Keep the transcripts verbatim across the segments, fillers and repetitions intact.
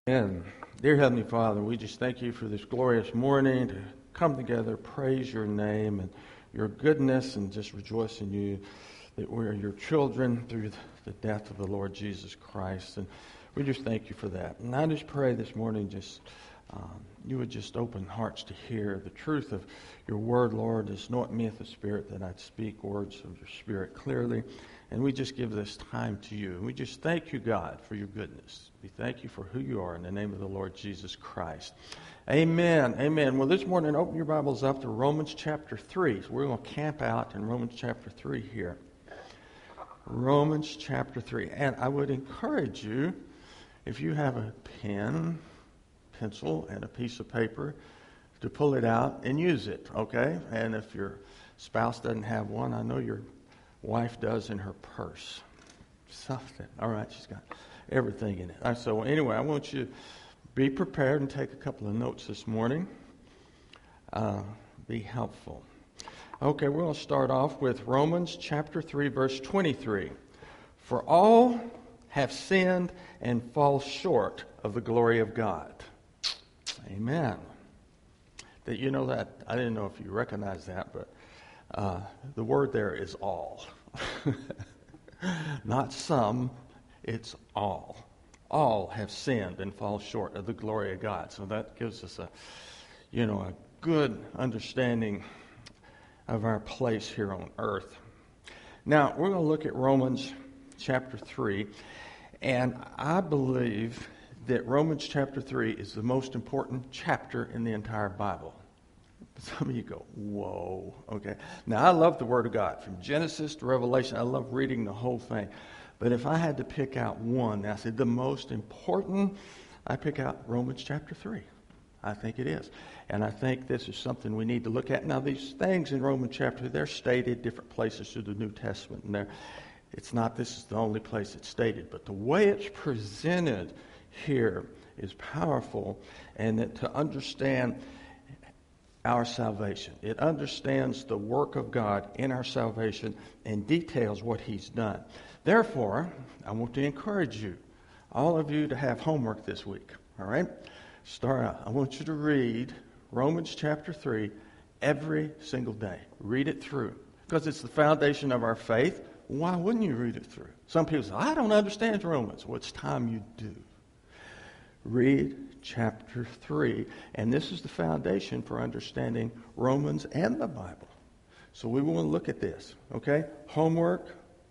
And dear Heavenly Father, we just thank you for this glorious morning to come together, praise your name and your goodness, and just rejoice in you that we are your children through the death of the Lord Jesus Christ. And we just thank you for that. And I just pray this morning just um, you would just open hearts to hear the truth of your word, Lord. It's not me of the Spirit that I'd speak words of your Spirit clearly. And we just give this time to you. And we just thank you, God, for your goodness. We thank you for who you are in the name of the Lord Jesus Christ. Amen. Amen. Well, this morning, open your Bibles up to Romans chapter three. So we're going to camp out in Romans chapter three here. Romans chapter three. And I would encourage you, if you have a pen, pencil, and a piece of paper, to pull it out and use it, okay? And if your spouse doesn't have one, I know your wife does in her purse. Something. All right, she's got everything in it. All right, so anyway, I want you to be prepared and take a couple of notes this morning. Uh, be helpful. Okay, we're going to start off with Romans chapter three, verse twenty-three. For all have sinned and fall short of the glory of God. Amen. That you know that, I didn't know if you recognize that, but Uh, the word there is all. Not some, it's all. All have sinned and fall short of the glory of God. So that gives us a, you know, a good understanding of our place here on earth. Now, we're going to look at Romans chapter three, and I believe that Romans chapter three is the most important chapter in the entire Bible. Some of you go, whoa, okay. Now, I love the Word of God. From Genesis to Revelation, I love reading the whole thing. But if I had to pick out one, I said the most important, I pick out Romans chapter three. I think it is. And I think this is something we need to look at. Now, these things in Romans chapter three, they're stated different places through the New Testament. And they're, it's not this is the only place it's stated. But the way it's presented here is powerful. And that to understand our salvation. It understands the work of God in our salvation and details what He's done. Therefore, I want to encourage you, all of you, to have homework this week. All right? Start out. I want you to read Romans chapter three every single day. Read it through. Because it's the foundation of our faith. Why wouldn't you read it through? Some people say, I don't understand Romans. Well, it's time you do. Read chapter three. And this is the foundation for understanding Romans and the Bible. So we want to look at this, okay? Homework.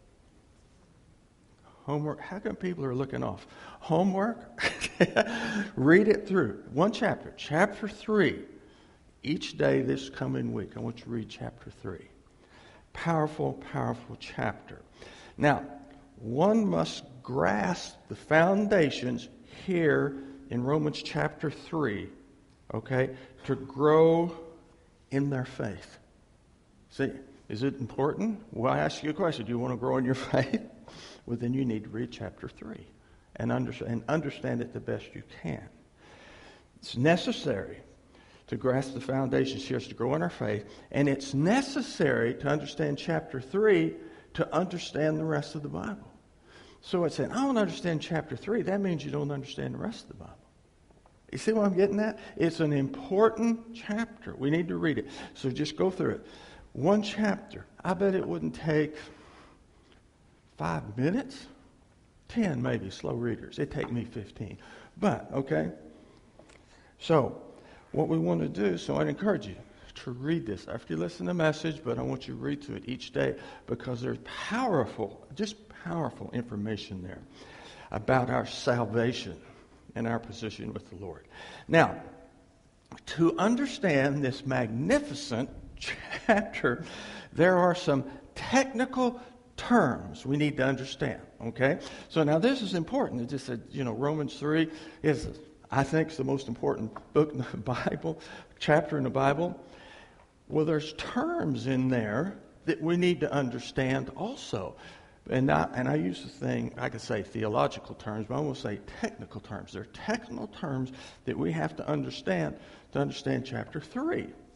Homework. How come people are looking off? Homework. Read it through. One chapter. Chapter three. Each day this coming week, I want you to read chapter three. Powerful, powerful chapter. Now, one must grasp the foundations here in Romans chapter three, okay, to grow in their faith. See, is it important? Well, I ask you a question. Do you want to grow in your faith? Well, then you need to read chapter three and understand, and understand it the best you can. It's necessary to grasp the foundations here to grow in our faith, and it's necessary to understand chapter three to understand the rest of the Bible. So it's saying, I don't understand chapter three. That means you don't understand the rest of the Bible. You see what I'm getting at? It's an important chapter. We need to read it. So just go through it. One chapter. I bet it wouldn't take five minutes. Ten maybe, slow readers. It'd take me fifteen. But, okay. So, what we want to do, so I'd encourage you to read this after you listen to the message, but I want you to read through it each day because there's powerful, just powerful information there about our salvation and our position with the Lord. Now, to understand this magnificent chapter, there are some technical terms we need to understand, okay? So now this is important. It just said, you know, Romans three is, I think, it's the most important book in the Bible, chapter in the Bible. Well, there's terms in there that we need to understand also. And I, and I use the thing, I could say theological terms, but I want to say technical terms. There are technical terms that we have to understand to understand chapter three.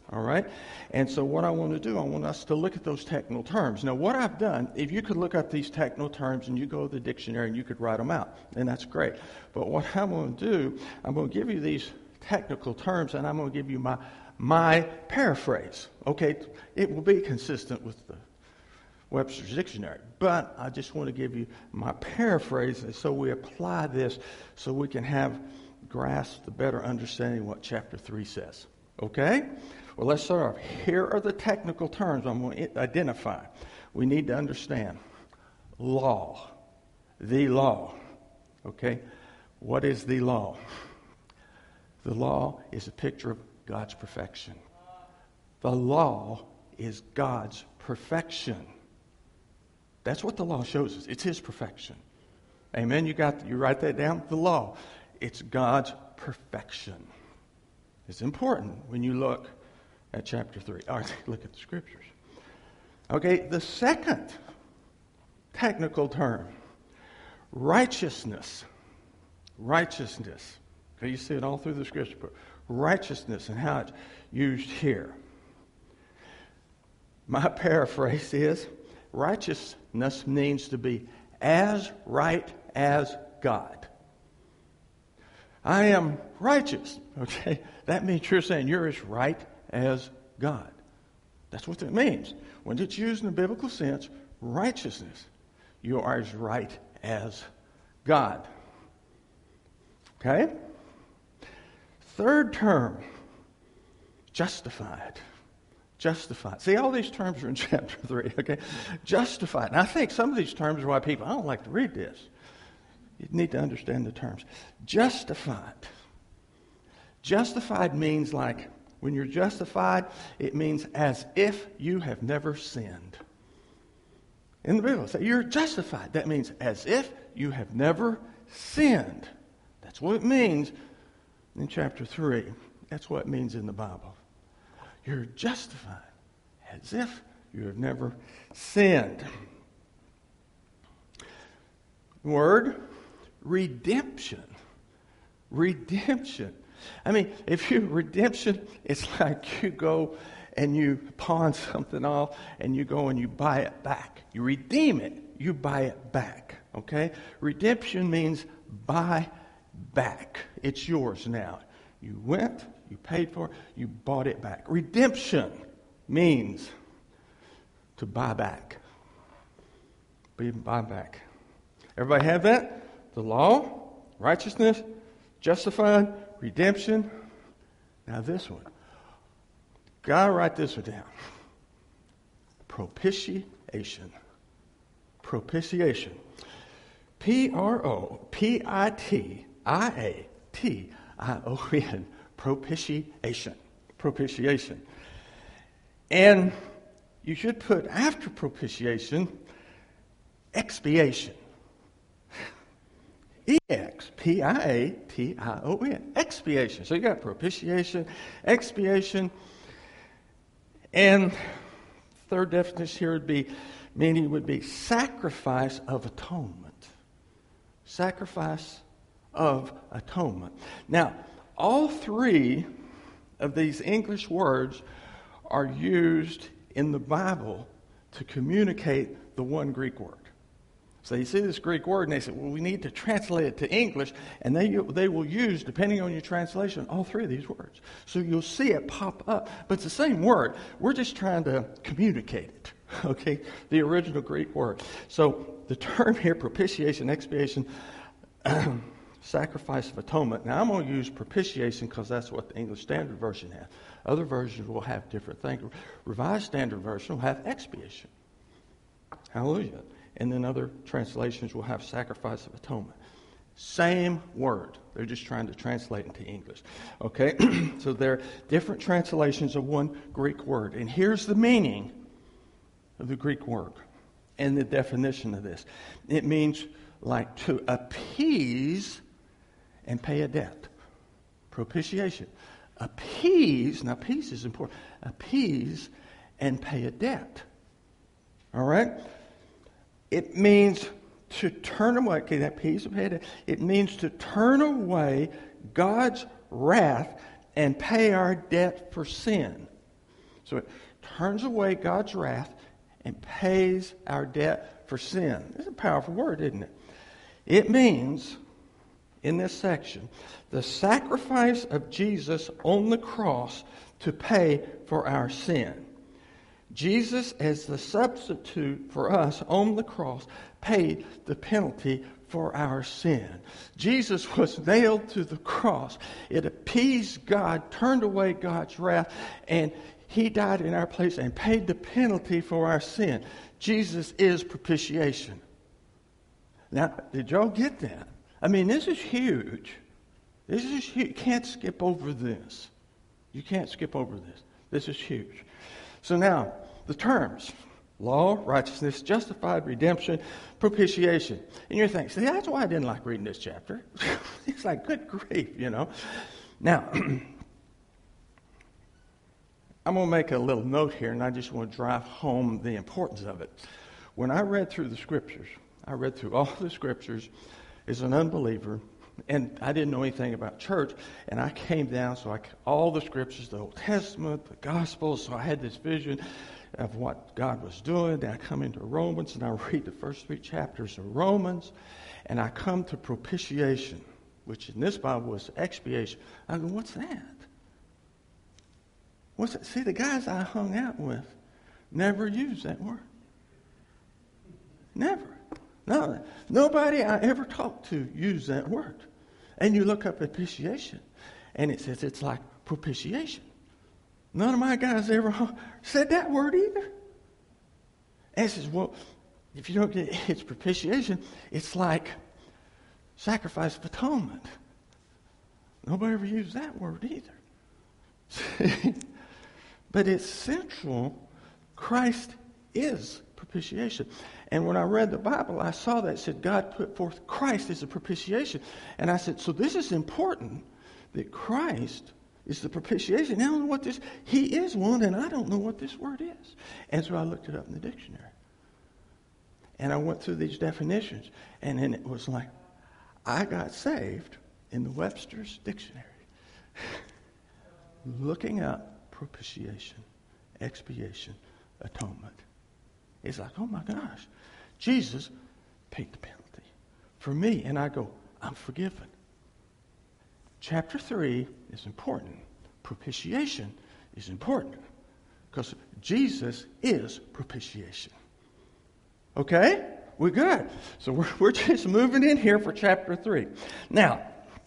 All right? And so what I want to do, I want us to look at those technical terms. Now, what I've done, if you could look up these technical terms and you go to the dictionary and you could write them out, then that's great. But what I'm going to do, I'm going to give you these technical terms and I'm going to give you my my paraphrase. Okay? It will be consistent with the Webster's Dictionary. But I just want to give you my paraphrase so we apply this so we can have grasp the better understanding of what chapter three says. Okay? Well, let's start off. Here are the technical terms I'm going to identify. We need to understand law. The law. Okay? What is the law? The law is a picture of God's perfection. The law is God's perfection. That's what the law shows us. It's His perfection. Amen? You got you write that down? The law. It's God's perfection. It's important when you look at chapter three. All right, look at the scriptures. Okay, the second technical term, righteousness. Righteousness. Okay, you see it all through the scripture. Righteousness and how it's used here. My paraphrase is, righteousness means to be as right as God. I am righteous. Okay, that means you're saying you're as right as God. That's what that means. When it's used in the biblical sense, righteousness, you are as right as God. Okay? Third term, justified. Justified. See, all these terms are in chapter three, okay? Justified. And I think some of these terms are why people, I don't like to read this. You need to understand the terms. Justified. Justified means like, when you're justified, it means as if you have never sinned. In the Bible, say you're justified. That means as if you have never sinned. That's what it means in chapter three. That's what it means in the Bible. You're justified as if you have never sinned. Word, redemption. Redemption. I mean, if you, redemption, it's like you go and you pawn something off and you go and you buy it back. You redeem it. You buy it back. Okay? Redemption means buy back. It's yours now. You went, you paid for it, you bought it back. Redemption means to buy back. Buy back. Everybody have that? The law, righteousness, justified, redemption. Now this one. Gotta write this one down. Propitiation. Propitiation. P R O P I T I A T I O N. Propitiation. Propitiation. And you should put after propitiation, expiation. E X P I A T I O N. Expiation. So you got propitiation, expiation, and third definition here would be, meaning would be sacrifice of atonement. Sacrifice of atonement. Now, all three of these English words are used in the Bible to communicate the one Greek word. So you see this Greek word, and they say, well, we need to translate it to English, and they they will use, depending on your translation, all three of these words. So you'll see it pop up, but it's the same word. We're just trying to communicate it, okay? The original Greek word. So the term here, propitiation, expiation, sacrifice of atonement. Now, I'm going to use propitiation because that's what the English Standard Version has. Other versions will have different things. Revised Standard Version will have expiation. Hallelujah. And then other translations will have sacrifice of atonement. Same word. They're just trying to translate into English. Okay? So there are different translations of one Greek word. And here's the meaning of the Greek word and the definition of this. It means like to appease and pay a debt. Propitiation. Appease, now appease is important. Appease and pay a debt. All right? It means to turn away, okay, that piece of head, it means to turn away God's wrath and pay our debt for sin. So it turns away God's wrath and pays our debt for sin. It's a powerful word, isn't it? It means, in this section, the sacrifice of Jesus on the cross to pay for our sin. Jesus, as the substitute for us on the cross, paid the penalty for our sin. Jesus was nailed to the cross. It appeased God, turned away God's wrath, and he died in our place and paid the penalty for our sin. Jesus is propitiation. Now, did y'all get that? I mean, this is huge. This is huge. You can't skip over this. You can't skip over this. This is huge. So now, the terms: law, righteousness, justified, redemption, propitiation. And you're thinking, see, that's why I didn't like reading this chapter. It's like, good grief, you know. Now, I'm going to make a little note here, and I just want to drive home the importance of it. When I read through the Scriptures, I read through all the Scriptures as an unbeliever, and I didn't know anything about church, and I came down, so I all the Scriptures, the Old Testament, the Gospels, so I had this vision of what God was doing. Then I come into Romans, and I read the first three chapters of Romans, and I come to propitiation, which in this Bible was expiation. I go, what's that? What's that? See, the guys I hung out with never used that word. Never. No, nobody I ever talked to used that word. And you look up propitiation, and it says it's like propitiation. None of my guys ever said that word either. And it says, well, if you don't get it, it's propitiation, it's like sacrifice of atonement. Nobody ever used that word either. But it's central. Christ is propitiation. And when I read the Bible, I saw that it said God put forth Christ as a propitiation. And I said, so this is important, that Christ is the propitiation. I don't know what this, he is one, and I don't know what this word is. And so I looked it up in the dictionary. And I went through these definitions, and then it was like, I got saved in the Webster's Dictionary. Looking up propitiation, expiation, atonement. It's like, oh my gosh, Jesus paid the penalty for me. And I go, I'm forgiven. Chapter three is important. Propitiation is important because Jesus is propitiation. Okay? We're good. So we're, we're just moving in here for chapter three. Now,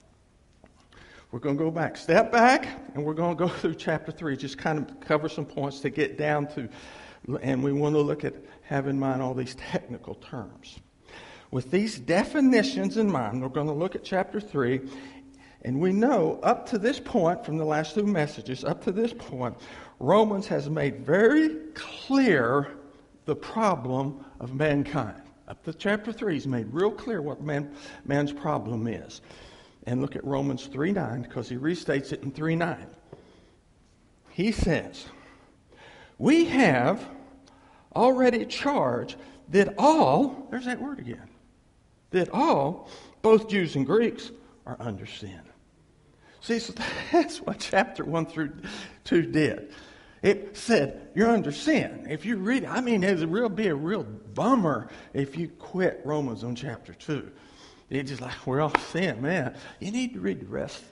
we're going to go back, step back, and we're going to go through chapter three, just kind of cover some points to get down to, and we want to look at, have in mind all these technical terms. With these definitions in mind, we're going to look at chapter three, and we know up to this point, from the last two messages, up to this point, Romans has made very clear the problem of mankind. Up to chapter three, he's made real clear what man, man's problem is. And look at Romans three nine, because he restates it in three nine. He says, we have already charged that all, there's that word again, that all, both Jews and Greeks, are under sin. See, so that's what chapter one through two did. It said, you're under sin. If you read it, I mean, it would real, be a real bummer if you quit Romans on chapter two. It's just like, we're all sin, man. You need to read the rest,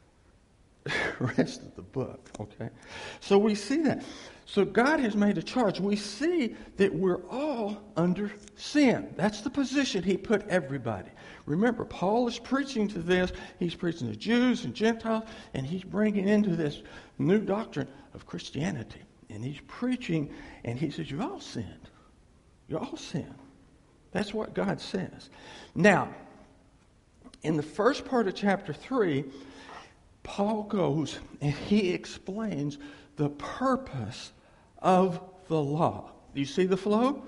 rest of the book, okay? So we see that. So God has made a charge. We see that we're all under sin. That's the position he put everybody. Remember, Paul is preaching to this. He's preaching to Jews and Gentiles, and he's bringing into this new doctrine of Christianity. And he's preaching, and he says, you all sinned. You all sinned. That's what God says. Now, in the first part of chapter three, Paul goes and he explains the purpose of the law. Do you see the flow?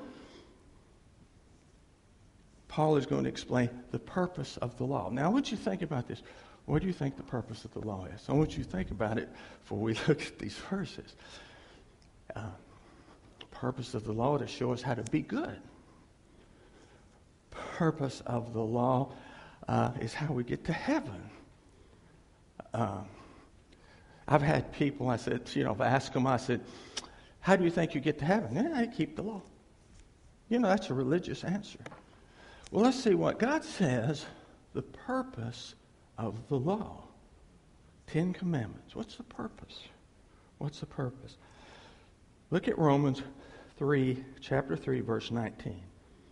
Paul is going to explain the purpose of the law. Now, I want you to think about this. What do you think the purpose of the law is? I want you to think about it before we look at these verses. Uh, the purpose of the law to show us how to be good. Purpose of the law uh, is how we get to heaven. Uh, I've had people, I said, you know, I've asked them, I said, How do you think you get to heaven? Yeah, I keep the law. You know, that's a religious answer. Well, let's see what God says the purpose of the law. Ten Commandments. What's the purpose? What's the purpose? Look at Romans three, chapter three, verse nineteen.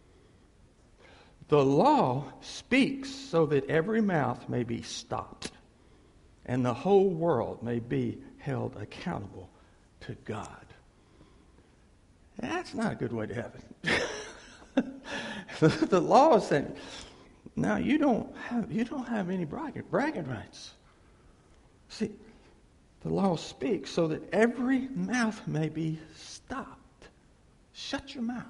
The law speaks so that every mouth may be stopped, and the whole world may be held accountable to God. That's not a good way to heaven. The law is saying, now you don't have you don't have any bragging, bragging rights. See, the law speaks so that every mouth may be stopped. Shut your mouth.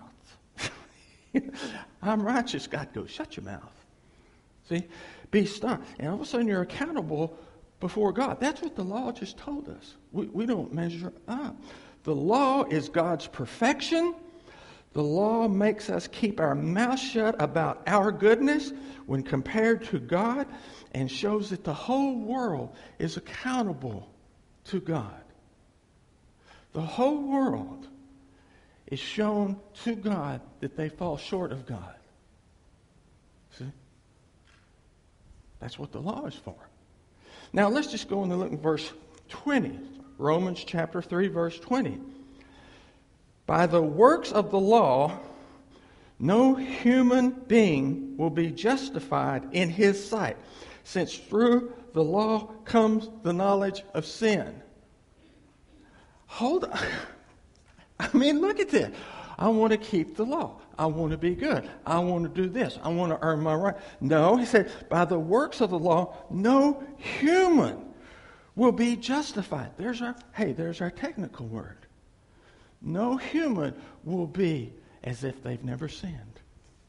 I'm righteous. God goes, shut your mouth. See? Be stopped. And all of a sudden you're accountable before God. That's what the law just told us. We, we don't measure up. The law is God's perfection. The law makes us keep our mouth shut about our goodness when compared to God, and shows that the whole world is accountable to God. The whole world is shown to God that they fall short of God. See? That's what the law is for. Now let's just go on and look at verse twenty. Romans chapter three, verse twenty. By the works of the law, no human being will be justified in his sight, since through the law comes the knowledge of sin. Hold on. I mean, look at this. I want to keep the law. I want to be good. I want to do this. I want to earn my right. No, he said, by the works of the law, no human will be justified. There's our, hey, there's our technical word. No human will be as if they've never sinned.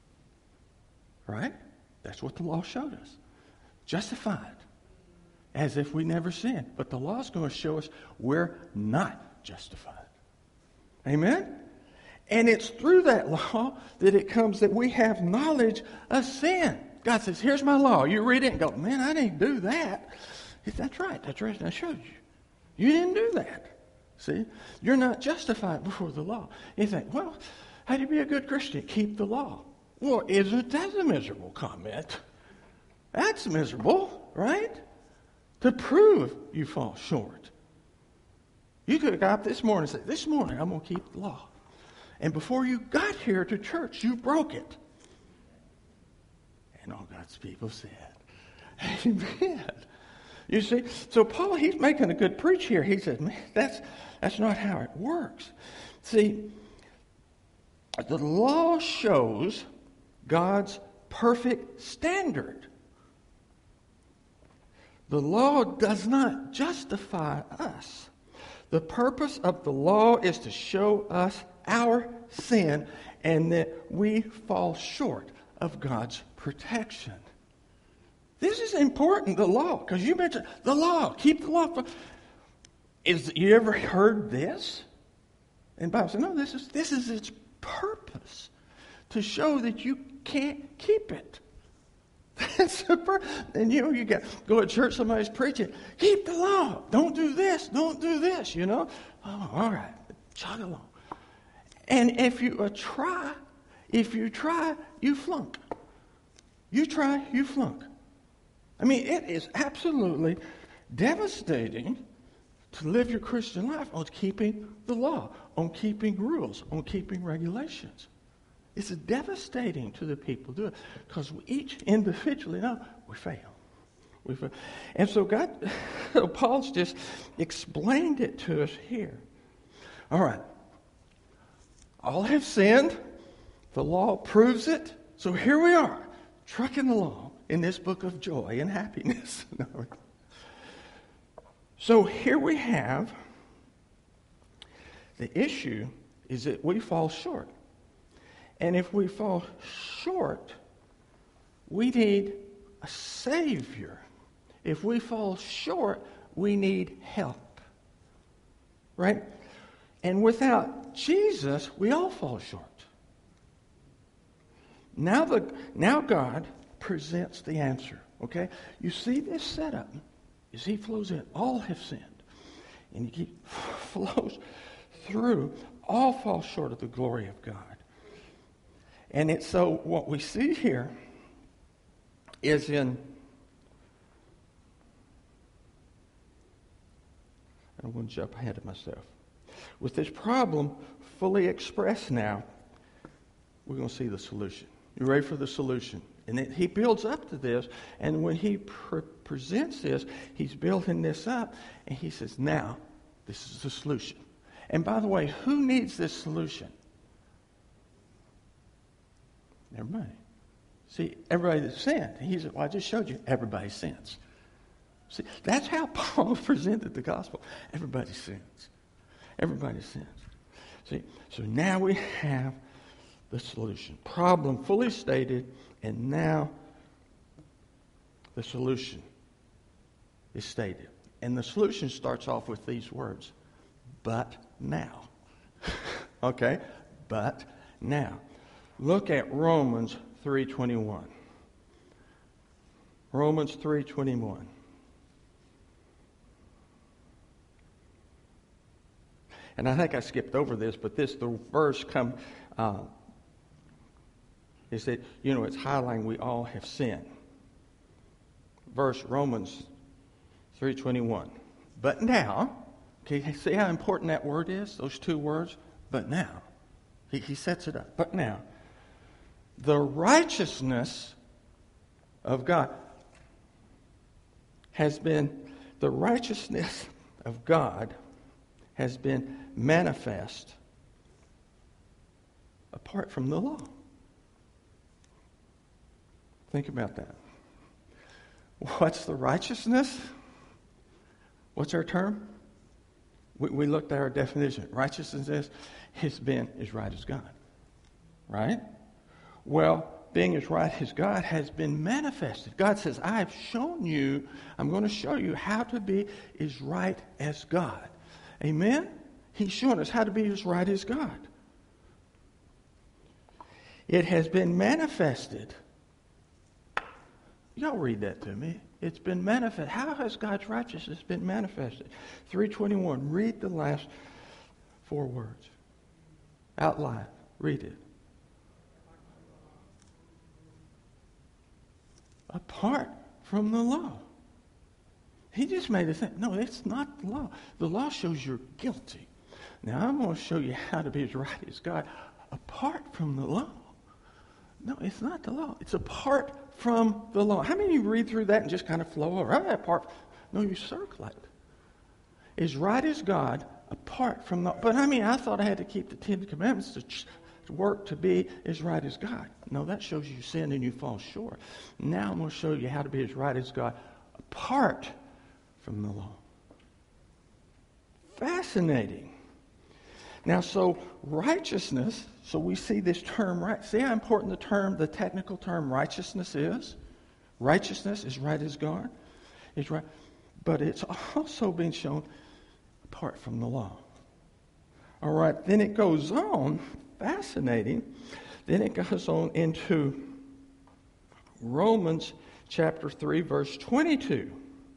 Right? That's what the law showed us. Justified. As if we never sinned. But the law's going to show us we're not justified. Amen? And it's through that law that it comes that we have knowledge of sin. God says, here's my law. You read it and go, man, I didn't do that. He said, that's right. That's right. I showed you. You didn't do that. See? You're not justified before the law. You think, well, how do you be a good Christian? Keep the law. Well, isn't that a miserable comment? That's miserable, right? To prove you fall short. You could have got up this morning and said, this morning I'm going to keep the law. And before you got here to church, you broke it. And all God's people said, amen. You see, so Paul, he's making a good preach here. He says, man, that's, that's not how it works. See, the law shows God's perfect standard. The law does not justify us. The purpose of the law is to show us our sin and that we fall short of God's protection. This is important, the law, because you mentioned the law. Keep the law. Is you ever heard this? And Bible said, no, this is this is its purpose, to show that you can't keep it. That's the pur- and you know, you got go to church, somebody's preaching, keep the law. Don't do this, don't do this, you know. Oh, all right, chug along. And if you uh, try, if you try, you flunk. You try, you flunk. I mean, it is absolutely devastating to live your Christian life on keeping the law, on keeping rules, on keeping regulations. It's devastating to the people who do it because we each individually know we fail. We fail. And so God, Paul's just explained it to us here. All right. All have sinned. The law proves it. So here we are, trucking along in this book of joy and happiness. So here we have the issue is that we fall short. And if we fall short, we need a Savior. If we fall short, we need help. Right? And without Jesus, we all fall short. Now the now God presents the answer. Okay? You see this setup. As he flows in, all have sinned. And he flows through, all fall short of the glory of God. And it's so what we see here is in, I don't want to jump ahead of myself. With this problem fully expressed now, we're going to see the solution. You ready for the solution? And it, he builds up to this, and when he pre- presents this, he's building this up, and he says, now, this is the solution. And by the way, who needs this solution? Everybody. See, everybody that sinned. He said, well, I just showed you, everybody sins. See, that's how Paul presented the gospel. Everybody sins. Everybody sins. See, so now we have the solution. Problem fully stated, and now the solution is stated. And the solution starts off with these words, but now. Okay? But now. Look at Romans three twenty-one. Romans three twenty-one. And I think I skipped over this, but this, the verse come, uh, is that, you know, it's highlighting we all have sinned. Verse Romans three twenty-one. But now, okay, see how important that word is? Those two words? But now. He, he sets it up. But now. The righteousness of God has been, the righteousness of God has been manifest apart from the law. Think about that. What's the righteousness? What's our term? We, we looked at our definition. Righteousness is, has been as right as God. Right? Well, being as right as God has been manifested. God says, I have shown you, I'm going to show you how to be as right as God. Amen? He's shown us how to be as right as God. It has been manifested. Y'all read that to me. It's been manifested. How has God's righteousness been manifested? three twenty-one. Read the last four words. Out loud. Read it. Apart from the law. He just made it think, no, it's not the law. The law shows you're guilty. Now, I'm going to show you how to be as right as God apart from the law. No, it's not the law. It's apart from the law. How many of you read through that and just kind of flow over? Right, apart. No, you circle it. As right as God apart from the... But I mean, I thought I had to keep the Ten Commandments to... to work to be as right as God. No, that shows you sin and you fall short. Now I'm going to show you how to be as right as God apart from the law. Fascinating. Now, so righteousness, so we see this term right. See how important the term, the technical term righteousness is? Righteousness is right as God. Is right. But it's also being shown apart from the law. All right, then it goes on. Fascinating. Then it goes on into Romans chapter three, verse twenty-two.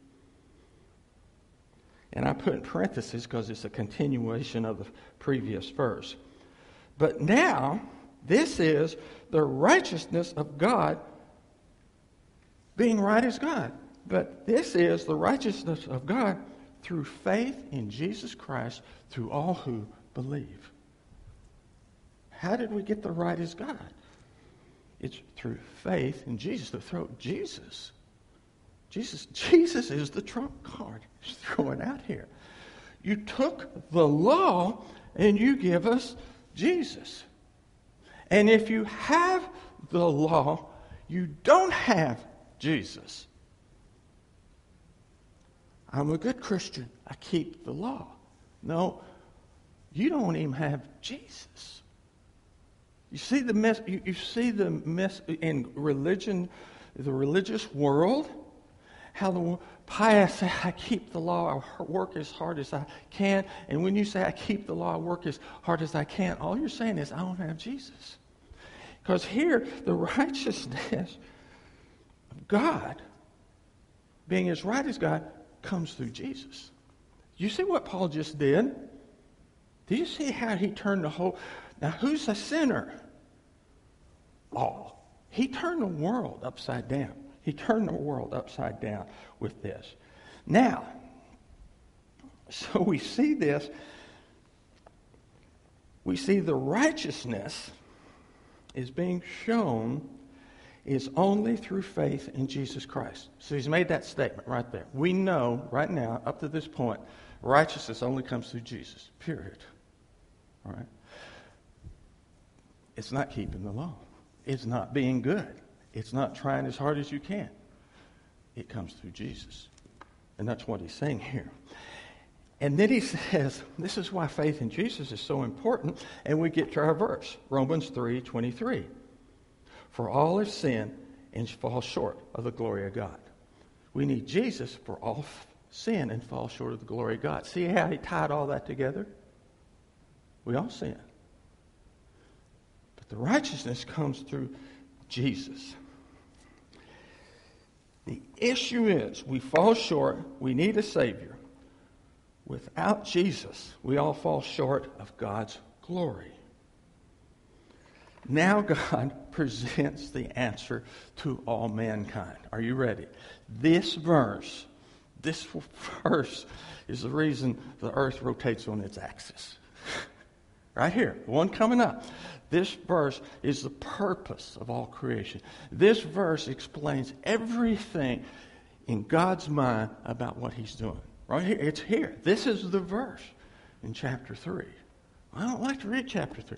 And I put in parentheses because it's a continuation of the previous verse. But now, this is the righteousness of God being right as God. But this is the righteousness of God through faith in Jesus Christ through all who believe. How did we get the right as God? It's through faith in Jesus. To throw Jesus. Jesus, Jesus is the trump card. He's throwing out here. You took the law and you give us Jesus. And if you have the law, you don't have Jesus. I'm a good Christian. I keep the law. No, you don't even have Jesus. You see the mess. You, you see the mess in religion, the religious world. How the pious say, I keep the law, I work as hard as I can. And when you say, I keep the law, I work as hard as I can, all you're saying is, I don't have Jesus. Because here, the righteousness of God, being as right as God, comes through Jesus. You see what Paul just did? Do you see how he turned the whole... Now, who's a sinner? All. He turned the world upside down. He turned the world upside down with this. Now, so we see this. We see the righteousness is being shown is only through faith in Jesus Christ. So he's made that statement right there. We know right now, up to this point, righteousness only comes through Jesus, period. All right? It's not keeping the law. It's not being good. It's not trying as hard as you can. It comes through Jesus. And that's what he's saying here. And then he says, this is why faith in Jesus is so important. And we get to our verse, Romans three twenty-three. For all have sinned and fall short of the glory of God. We need Jesus for all sin and fall short of the glory of God. See how he tied all that together? We all sin. But the righteousness comes through Jesus. The issue is we fall short. We need a Savior. Without Jesus, we all fall short of God's glory. Now God presents the answer to all mankind. Are you ready? This verse, this verse is the reason the earth rotates on its axis. Right here, the one coming up. This verse is the purpose of all creation. This verse explains everything in God's mind about what he's doing. Right here, it's here. This is the verse in chapter three. I don't like to read chapter three.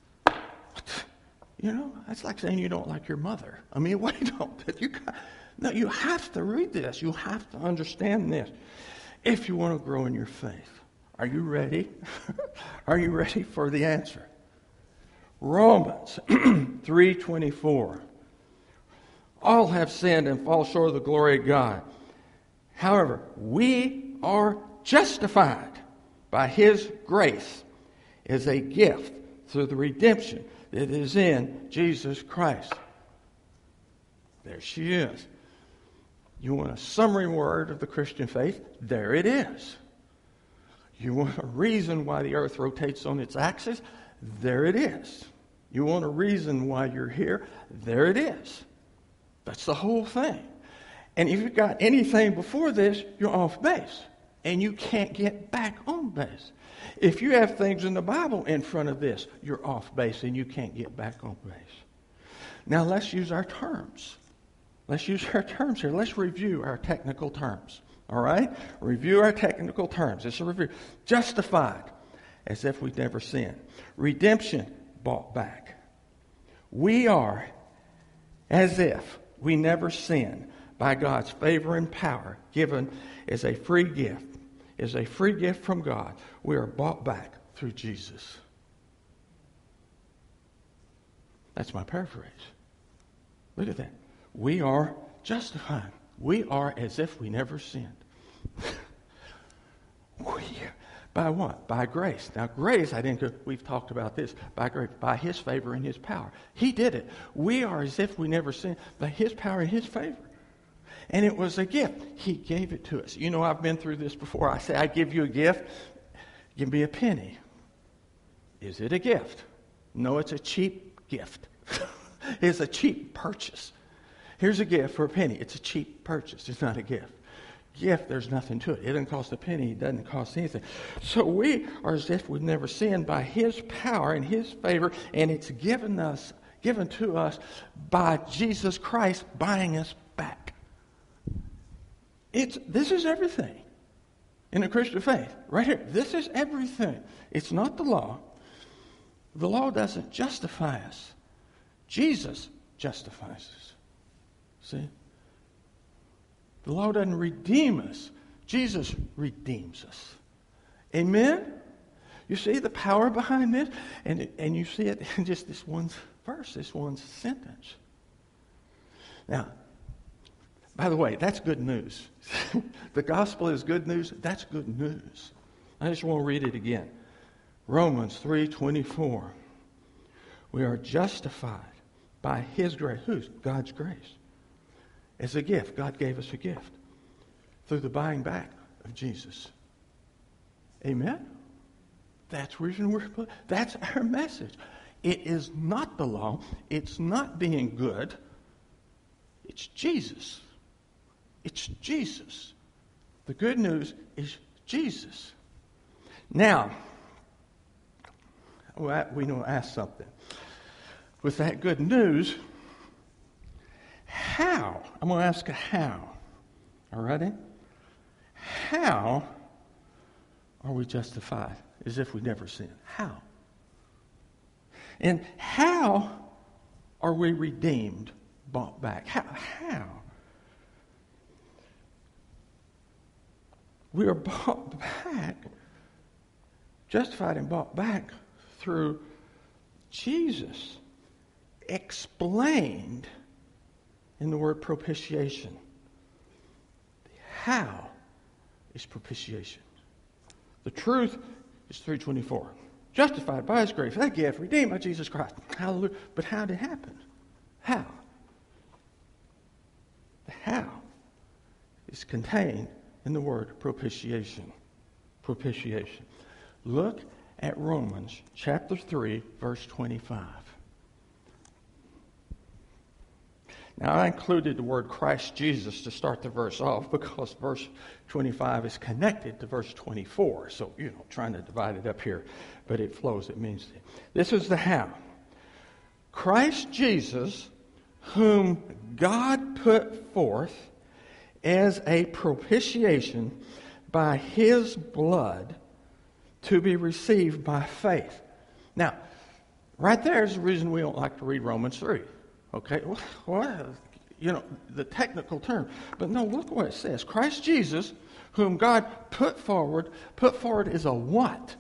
You know, that's like saying you don't like your mother. I mean, wait, don't. You, no, you have to read this. You have to understand this if you want to grow in your faith. Are you ready? Are you ready for the answer? Romans three twenty-four. All have sinned and fall short of the glory of God. However, we are justified by his grace as a gift through the redemption that is in Jesus Christ. There she is. You want a summary word of the Christian faith? There it is. You want a reason why the earth rotates on its axis? There it is. You want a reason why you're here? There it is. That's the whole thing. And if you've got anything before this, you're off base. And you can't get back on base. If you have things in the Bible in front of this, you're off base and you can't get back on base. Now let's use our terms. Let's use our terms here. Let's review our technical terms. All right? Review our technical terms. It's a review. Justified, as if we'd never sinned. Redemption, bought back. We are as if we never sinned by God's favor and power given as a free gift. Is a free gift from God. We are bought back through Jesus. That's my paraphrase. Look at that. We are justified. We are as if we never sinned. we, by what? By grace. Now, grace, I didn't go, we've talked about this. By grace, by his favor and his power. He did it. We are as if we never sinned by his power and his favor. And it was a gift. He gave it to us. You know, I've been through this before. I say, I give you a gift. Give me a penny. Is it a gift? No, it's a cheap gift. It's a cheap purchase. Here's a gift for a penny. It's a cheap purchase. It's not a gift. Gift, there's nothing to it. It doesn't cost a penny. It doesn't cost anything. So we are as if we've never sinned by his power and his favor, and it's given us, given to us by Jesus Christ buying us back. It's, this is everything in the Christian faith. Right here. This is everything. It's not the law. The law doesn't justify us. Jesus justifies us. See? The law doesn't redeem us. Jesus redeems us. Amen? You see the power behind this? And, and you see it in just this one verse, this one sentence. Now, by the way, that's good news. The gospel is good news. That's good news. I just want to read it again. Romans three twenty-four. We are justified by his grace. Whose? God's grace. As a gift. God gave us a gift. Through the buying back of Jesus. Amen? That's the reason we're, that's our message. It is not the law. It's not being good. It's Jesus. It's Jesus. The good news is Jesus. Now, we know ask something. With that good news, how? I'm going to ask a how. All righty? How are we justified as if we never sinned? How? And how are we redeemed, bought back? How? How? We are bought back, justified and bought back through Jesus, explained in the word propitiation. How is propitiation? The truth is three twenty-four. Justified by His grace, that gift, redeemed by Jesus Christ. Hallelujah. But how did it happen? How? The how is contained in the word propitiation. Propitiation. Look at Romans chapter three, verse twenty-five. Now, I included the word Christ Jesus to start the verse off because verse twenty-five is connected to verse twenty-four. So, you know, trying to divide it up here, but it flows, it means it. This is the how. Christ Jesus, whom God put forth as a propitiation by His blood to be received by faith. Now, right there is the reason we don't like to read Romans three. Okay, well, you know, the technical term. But no, look what it says. Christ Jesus, whom God put forward, put forward as a what?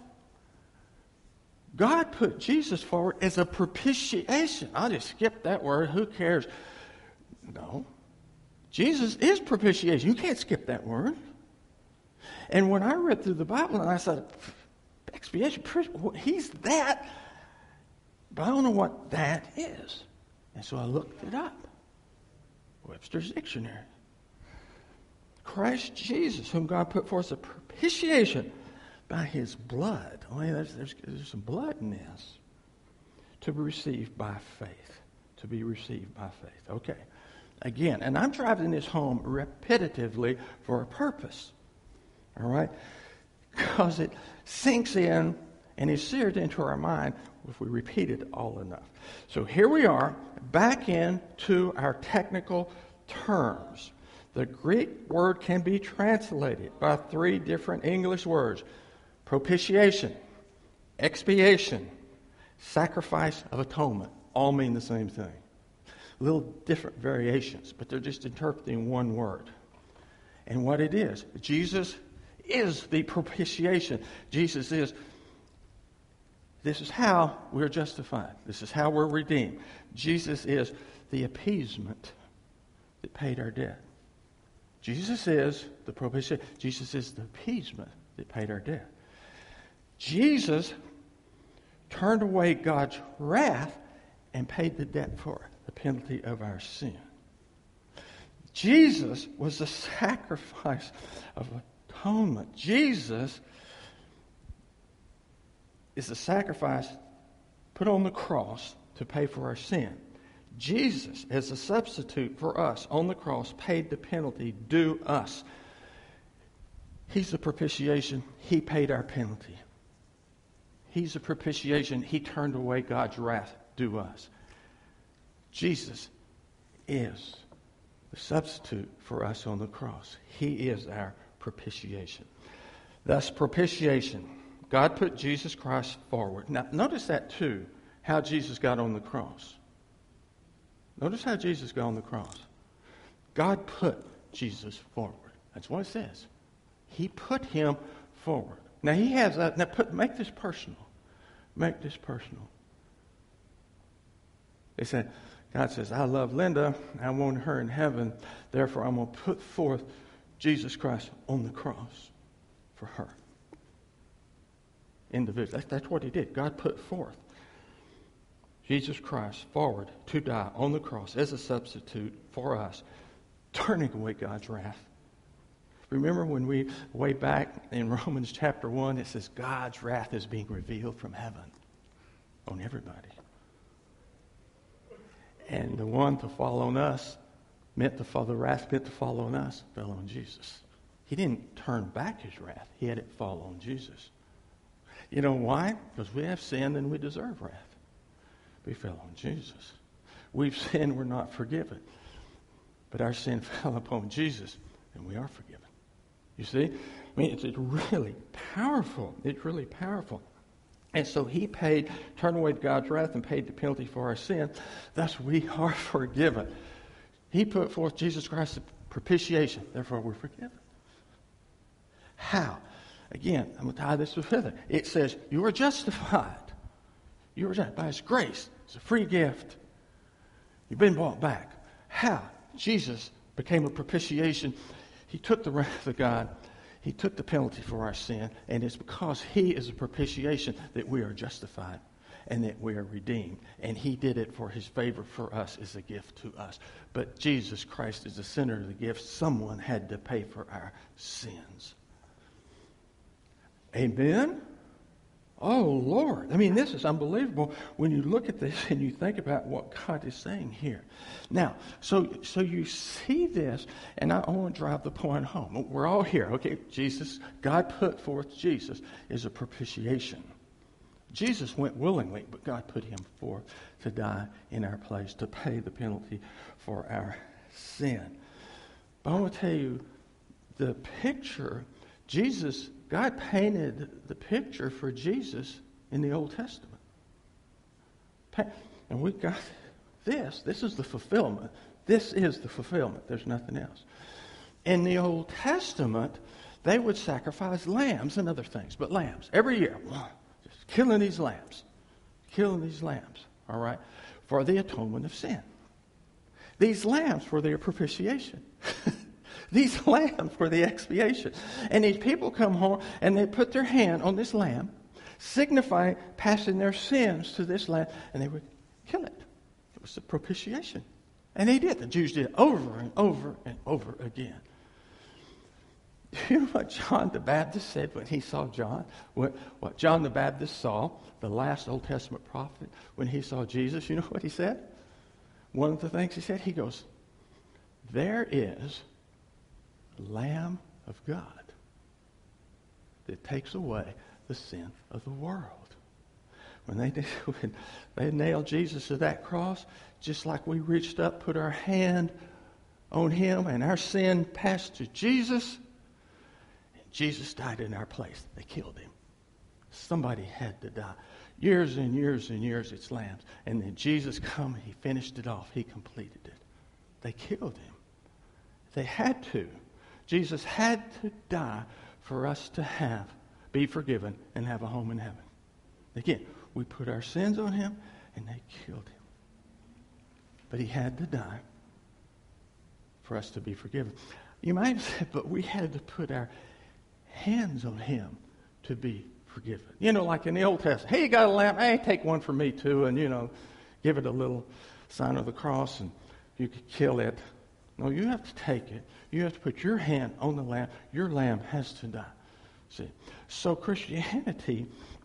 God put Jesus forward as a propitiation. I'll just skip that word. Who cares? No. Jesus is propitiation. You can't skip that word. And when I read through the Bible and I said, expiation, He's that, but I don't know what that is. And so I looked it up. Webster's Dictionary. Christ Jesus, whom God put forth as a propitiation by His blood. Oh, yeah, there's, there's, there's some blood in this. To be received by faith. To be received by faith. Okay. Again, and I'm driving this home repetitively for a purpose. All right? Because it sinks in and is seared into our mind if we repeat it all enough. So here we are, back into our technical terms. The Greek word can be translated by three different English words. Propitiation, expiation, sacrifice of atonement. All mean the same thing. Little different variations, but they're just interpreting one word. And what it is, Jesus is the propitiation. Jesus is, this is how we're justified. This is how we're redeemed. Jesus is the appeasement that paid our debt. Jesus is the propitiation. Jesus is the appeasement that paid our debt. Jesus turned away God's wrath and paid the debt for it, the penalty of our sin. Jesus was the sacrifice of atonement. Jesus is the sacrifice put on the cross to pay for our sin. Jesus, as a substitute for us on the cross, paid the penalty due us. He's the propitiation. He paid our penalty. He's the propitiation. He turned away God's wrath due us. Jesus is the substitute for us on the cross. He is our propitiation. Thus, propitiation. God put Jesus Christ forward. Now, notice that too, how Jesus got on the cross. Notice how Jesus got on the cross. God put Jesus forward. That's what it says. He put him forward. Now, he has that. Now, put, make this personal. Make this personal. They said, God says, I love Linda. I want her in heaven. Therefore, I'm going to put forth Jesus Christ on the cross for her. Individual. That's, that's what he did. God put forth Jesus Christ forward to die on the cross as a substitute for us, turning away God's wrath. Remember when we, way back in Romans chapter one, it says God's wrath is being revealed from heaven on everybody. And the one to fall on us, meant to fall, the wrath meant to fall on us, fell on Jesus. He didn't turn back his wrath. He had it fall on Jesus. You know why? Because we have sinned and we deserve wrath. We fell on Jesus. We've sinned, we're not forgiven. But our sin fell upon Jesus, and we are forgiven. You see? I mean, it's, it's really powerful. It's really powerful. And so he paid, turned away God's wrath and paid the penalty for our sin. Thus we are forgiven. He put forth Jesus Christ's propitiation. Therefore we're forgiven. How? Again, I'm going to tie this together. It says, you are justified. You are justified by His grace. It's a free gift. You've been bought back. How? Jesus became a propitiation. He took the wrath of God. He took the penalty for our sin. And it's because He is a propitiation that we are justified and that we are redeemed. And He did it for His favor for us as a gift to us. But Jesus Christ is the center of the gift. Someone had to pay for our sins. Amen? Oh, Lord. I mean, this is unbelievable when you look at this and you think about what God is saying here. Now, so so you see this, and I want to drive the point home. We're all here, okay? Jesus, God put forth Jesus as a propitiation. Jesus went willingly, but God put Him forth to die in our place, to pay the penalty for our sin. But I want to tell you, the picture, Jesus... God painted the picture for Jesus in the Old Testament. And we got this. This is the fulfillment. This is the fulfillment. There's nothing else. In the Old Testament, they would sacrifice lambs and other things, but lambs every year. Just killing these lambs. Killing these lambs, all right, for the atonement of sin. These lambs were their propitiation. These lambs were the expiation. And these people come home and they put their hand on this lamb, signifying passing their sins to this lamb, and they would kill it. It was the propitiation. And they did. The Jews did it over and over and over again. You know what John the Baptist said when he saw John? What, what John the Baptist saw, the last Old Testament prophet, when he saw Jesus, you know what he said? One of the things he said, he goes, there is Lamb of God that takes away the sin of the world. When they, when they nailed Jesus to that cross, just like we reached up, put our hand on Him, and our sin passed to Jesus, and Jesus died in our place. They killed Him. Somebody had to die. Years and years and years, it's lambs. And then Jesus come, He finished it off. He completed it. They killed Him. They had to. Jesus had to die for us to have, be forgiven, and have a home in heaven. Again, we put our sins on Him, and they killed Him. But He had to die for us to be forgiven. You might have said, but we had to put our hands on Him to be forgiven. You know, like in the Old Testament, hey, you got a lamb? Hey, take one for me too, and, you know, give it a little sign of the cross, and you could kill it. No, you have to take it. You have to put your hand on the lamb. Your lamb has to die. See? So Christianity,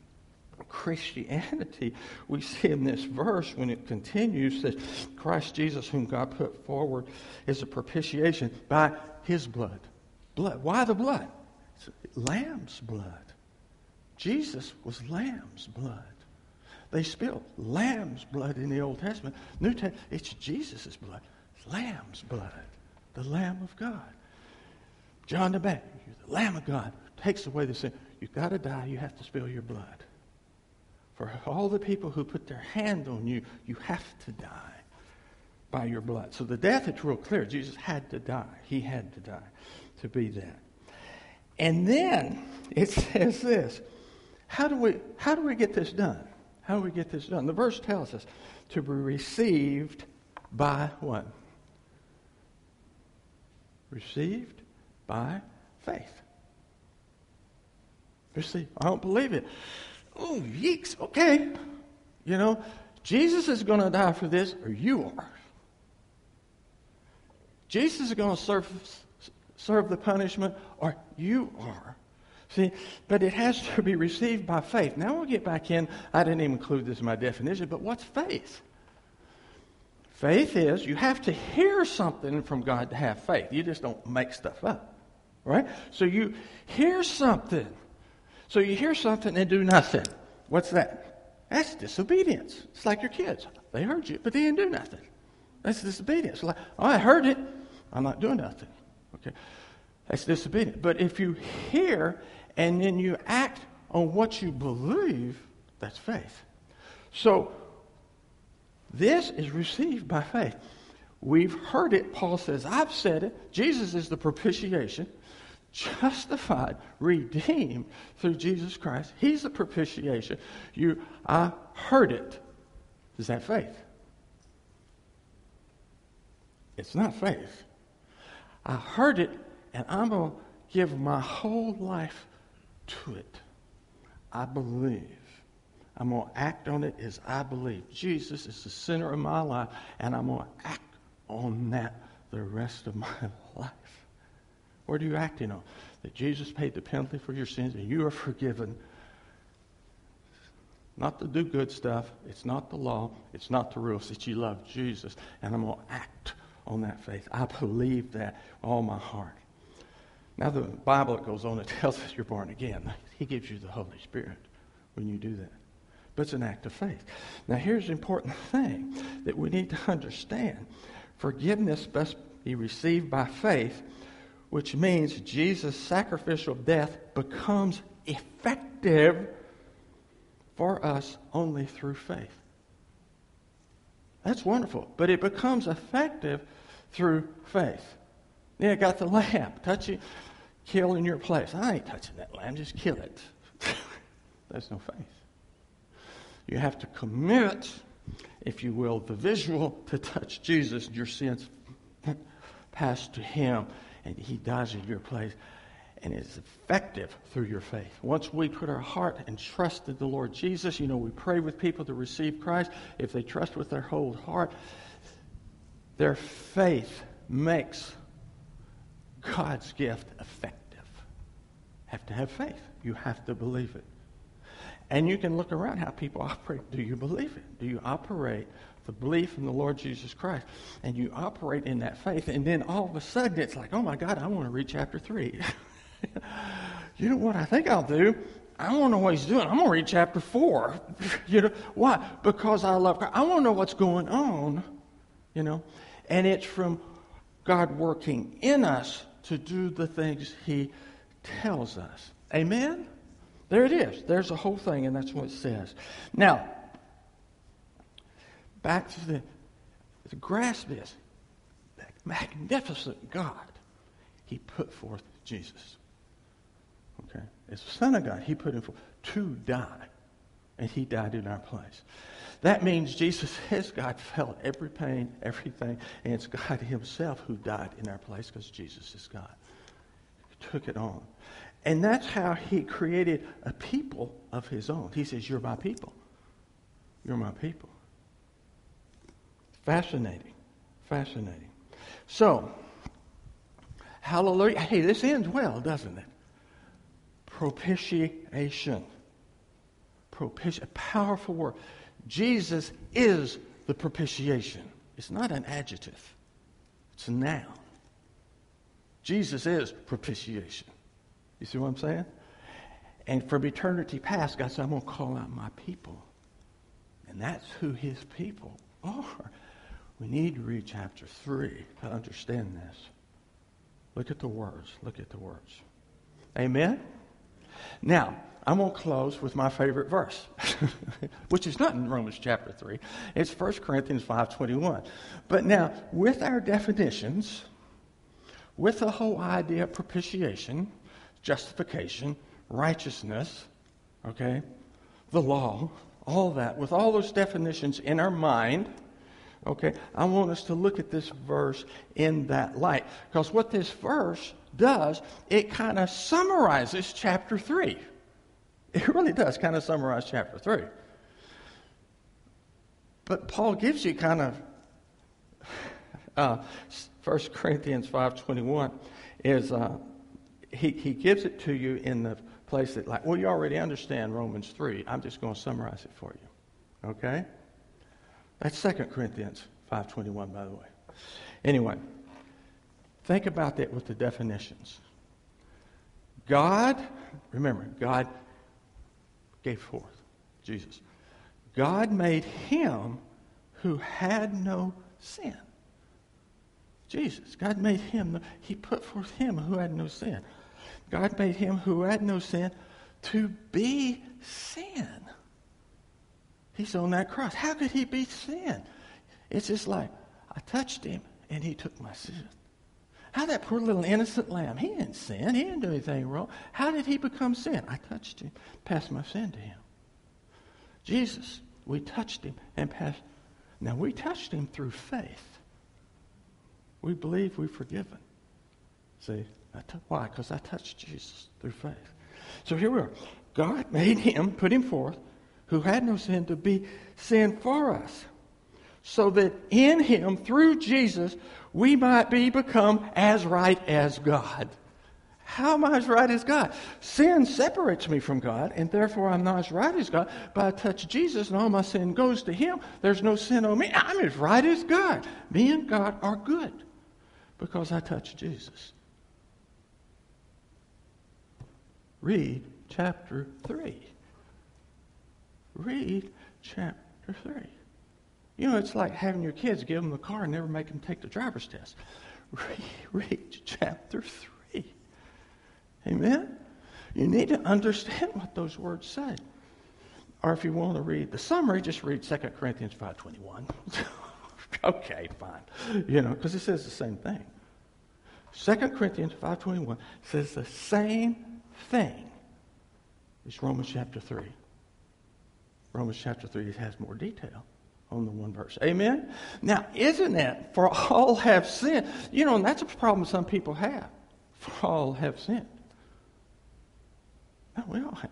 Christianity, we see in this verse when it continues, says, Christ Jesus, whom God put forward, is a propitiation by His blood. Blood. Why the blood? It's lamb's blood. Jesus was lamb's blood. They spilled lamb's blood in the Old Testament. New Testament, it's Jesus' blood. Lamb's blood, the Lamb of God. John the Baptist, the Lamb of God, takes away the sin. You've got to die. You have to spill your blood. For all the people who put their hand on you, you have to die by your blood. So the death, it's real clear. Jesus had to die. He had to die to be that. And then it says this. How do we, how do we get this done? How do we get this done? The verse tells us to be received by what? Received by faith. Receive. I don't believe it. Oh, yeeks. Okay. You know, Jesus is going to die for this, or you are. Jesus is going to serve the punishment, or you are. See, but it has to be received by faith. Now we'll get back in. I didn't even include this in my definition, but what's faith? Faith is you have to hear something from God to have faith. You just don't make stuff up, right? So you hear something. So you hear something and do nothing. What's that? That's disobedience. It's like your kids. They heard you, but they didn't do nothing. That's disobedience. Like, oh, I heard it. I'm not doing nothing. Okay, that's disobedience. But if you hear and then you act on what you believe, that's faith. So this is received by faith. We've heard it. Paul says, I've said it. Jesus is the propitiation, justified, redeemed through Jesus Christ. He's the propitiation. You, I heard it. Is that faith? It's not faith. I heard it, and I'm going to give my whole life to it. I believe. I'm going to act on it as I believe. Jesus is the center of my life, and I'm going to act on that the rest of my life. What are you acting on? That Jesus paid the penalty for your sins, and you are forgiven. Not the do good stuff. It's not the law. It's not the rules. That you love Jesus, and I'm going to act on that faith. I believe that with all my heart. Now the Bible goes on and tells us you're born again. He gives you the Holy Spirit when you do that. But it's an act of faith. Now here's the important thing that we need to understand. Forgiveness must be received by faith, which means Jesus' sacrificial death becomes effective for us only through faith. That's wonderful. But it becomes effective through faith. Yeah, got the lamb. Touch it, kill in your place. I ain't touching that lamb. Just kill it. That's no faith. You have to commit, if you will, the visual to touch Jesus. Your sins pass to him, and he dies in your place. And it's effective through your faith. Once we put our heart and trust in the Lord Jesus, you know, we pray with people to receive Christ. If they trust with their whole heart, their faith makes God's gift effective. Have to have faith. You have to believe it. And you can look around how people operate. Do you believe it? Do you operate the belief in the Lord Jesus Christ? And you operate in that faith, and then all of a sudden it's like, oh my God, I want to read chapter three. You know what I think I'll do? I want to know what he's doing. I'm going to read chapter four. You know why? Because I love God. I want to know what's going on. You know, and it's from God working in us to do the things he tells us. Amen? There it is. There's the whole thing, and that's what it says. Now, back to the, to grasp this. That magnificent God, he put forth Jesus. Okay? As the Son of God, he put him forth to die. And he died in our place. That means Jesus is God, felt every pain, everything, and it's God himself who died in our place because Jesus is God. He took it on. And that's how he created a people of his own. He says, you're my people. You're my people. Fascinating. Fascinating. So, hallelujah. Hey, this ends well, doesn't it? Propitiation. Propitiation. A powerful word. Jesus is the propitiation. It's not an adjective. It's a noun. Jesus is propitiation. You see what I'm saying? And from eternity past, God said, I'm going to call out my people. And that's who his people are. We need to read chapter three to understand this. Look at the words. Look at the words. Amen? Now, I'm going to close with my favorite verse, which is not in Romans chapter three. It's First Corinthians five twenty-one. But now, with our definitions, with the whole idea of propitiation, justification, righteousness, okay, the law, all that, with all those definitions in our mind, okay, I want us to look at this verse in that light. Because what this verse does, it kind of summarizes chapter three. It really does kind of summarize chapter three. But Paul gives you kind of, uh, First Corinthians five twenty-one is uh, he, he gives it to you in the place that, like, well, you already understand Romans three. I'm just going to summarize it for you. Okay? That's Second Corinthians five twenty-one, by the way. Anyway, think about that with the definitions. God, remember, God gave forth Jesus. God made him who had no sin. Jesus. God made him, he put forth him who had no sin. God made him who had no sin to be sin. He's on that cross. How could he be sin? It's just like, I touched him and he took my sin. How that poor little innocent lamb, he didn't sin. He didn't do anything wrong. How did he become sin? I touched him, passed my sin to him. Jesus, we touched him and passed. Now, we touched him through faith. We believe we're forgiven. See, I t- why? Because I touched Jesus through faith. So here we are. God made him, put him forth, who had no sin, to be sin for us, so that in him, through Jesus, we might be become as right as God. How am I as right as God? Sin separates me from God, and therefore I'm not as right as God. But I touch Jesus, and all my sin goes to him. There's no sin on me. I'm as right as God. Me and God are good because I touch Jesus. Read chapter three. Read chapter three. You know, it's like having your kids give them the car and never make them take the driver's test. Read, read chapter three. Amen? You need to understand what those words say. Or if you want to read the summary, just read Second Corinthians five twenty-one. Okay, fine. You know, because it says the same thing. Second Corinthians five twenty-one says the same thing as Romans chapter three. Romans chapter three has more detail on the one verse. Amen? Now, isn't it, for all have sinned? You know, and that's a problem some people have. For all have sinned. No, we all have.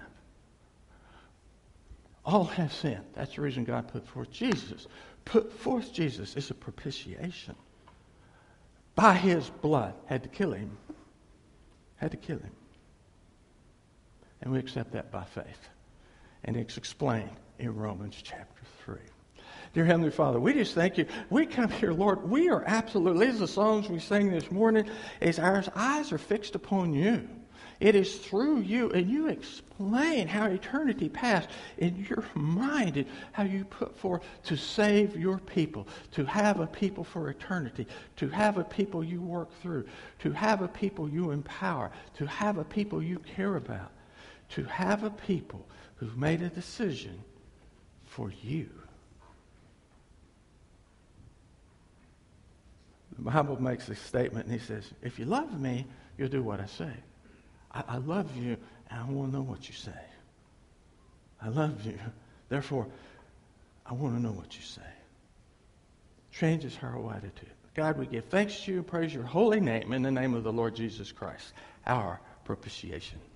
All have sinned. That's the reason God put forth Jesus. Put forth Jesus is a propitiation. By his blood. Had to kill him. Had to kill him. And we accept that by faith. And it's explained in Romans chapter three. Dear Heavenly Father, we just thank you. We come here, Lord, we are absolutely, these are the songs we sang this morning, is our eyes are fixed upon you. It is through you, and you explain how eternity passed in your mind, and how you put forth to save your people, to have a people for eternity, to have a people you work through, to have a people you empower, to have a people you care about, to have a people who've made a decision for you. The Bible makes a statement, and he says, if you love me, you'll do what I say. I, I love you, and I want to know what you say. I love you. Therefore, I want to know what you say. Changes our whole attitude. God, we give thanks to you and praise your holy name in the name of the Lord Jesus Christ, our propitiation.